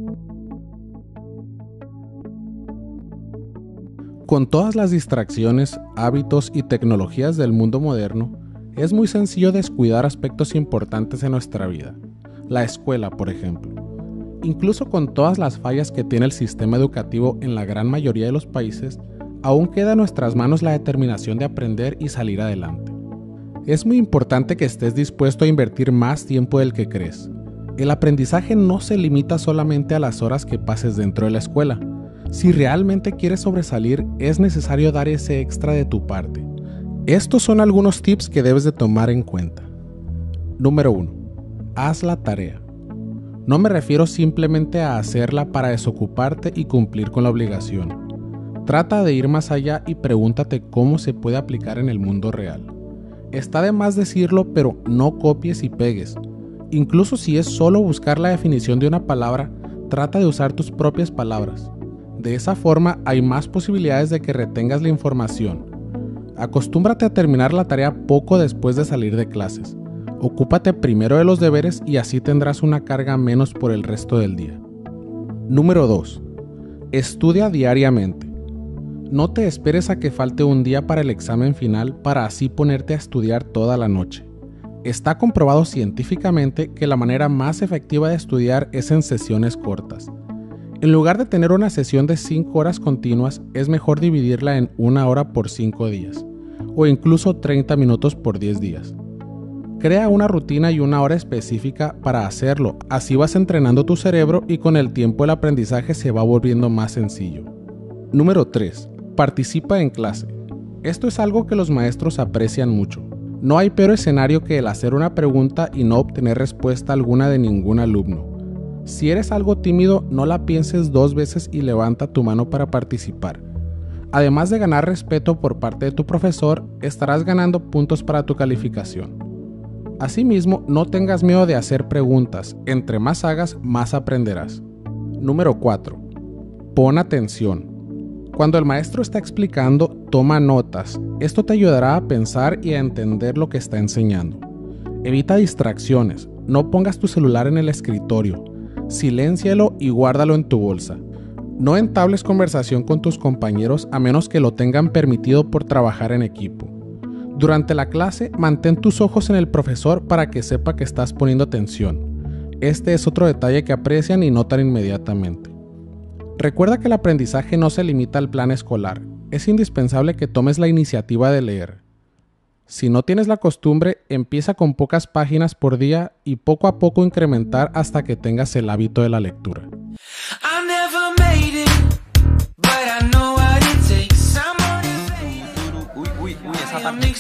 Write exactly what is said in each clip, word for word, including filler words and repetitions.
Con todas las distracciones, hábitos y tecnologías del mundo moderno, es muy sencillo descuidar aspectos importantes en nuestra vida. La escuela, por ejemplo. Incluso con todas las fallas que tiene el sistema educativo en la gran mayoría de los países, aún queda en nuestras manos la determinación de aprender y salir adelante. Es muy importante que estés dispuesto a invertir más tiempo del que crees. El aprendizaje no se limita solamente a las horas que pases dentro de la escuela. Si realmente quieres sobresalir, es necesario dar ese extra de tu parte. Estos son algunos tips que debes de tomar en cuenta. Número uno. Haz la tarea. No me refiero simplemente a hacerla para desocuparte y cumplir con la obligación. Trata de ir más allá y pregúntate cómo se puede aplicar en el mundo real. Está de más decirlo, pero no copies y pegues. Incluso si es solo buscar la definición de una palabra, trata de usar tus propias palabras. De esa forma hay más posibilidades de que retengas la información. Acostúmbrate a terminar la tarea poco después de salir de clases. Ocúpate primero de los deberes y así tendrás una carga menos por el resto del día. Número dos. Estudia diariamente. No te esperes a que falte un día para el examen final para así ponerte a estudiar toda la noche. Está comprobado científicamente que la manera más efectiva de estudiar es en sesiones cortas. En lugar de tener una sesión de cinco horas continuas, es mejor dividirla en una hora por cinco días, o incluso treinta minutos por diez días. Crea una rutina y una hora específica para hacerlo, así vas entrenando tu cerebro y con el tiempo el aprendizaje se va volviendo más sencillo. Número tres. Participa en clase. Esto es algo que los maestros aprecian mucho. No hay peor escenario que el hacer una pregunta y no obtener respuesta alguna de ningún alumno. Si eres algo tímido, no la pienses dos veces y levanta tu mano para participar. Además de ganar respeto por parte de tu profesor, estarás ganando puntos para tu calificación. Asimismo, no tengas miedo de hacer preguntas. Entre más hagas, más aprenderás. Número cuatro. Pon atención. Cuando el maestro está explicando, toma notas. Esto te ayudará a pensar y a entender lo que está enseñando. Evita distracciones. No pongas tu celular en el escritorio. Siléncialo y guárdalo en tu bolsa. No entables conversación con tus compañeros a menos que lo tengan permitido por trabajar en equipo. Durante la clase, mantén tus ojos en el profesor para que sepa que estás poniendo atención. Este es otro detalle que aprecian y notan inmediatamente. Recuerda que el aprendizaje no se limita al plan escolar. Es indispensable que tomes la iniciativa de leer. Si no tienes la costumbre, empieza con pocas páginas por día y poco a poco incrementar hasta que tengas el hábito de la lectura. Uy, uy, uy, esa parte.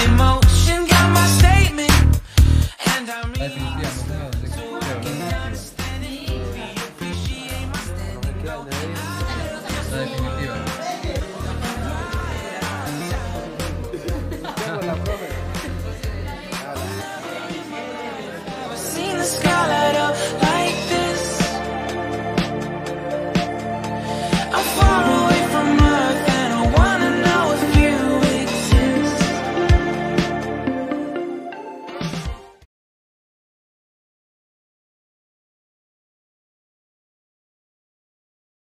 La definitiva. I'm falling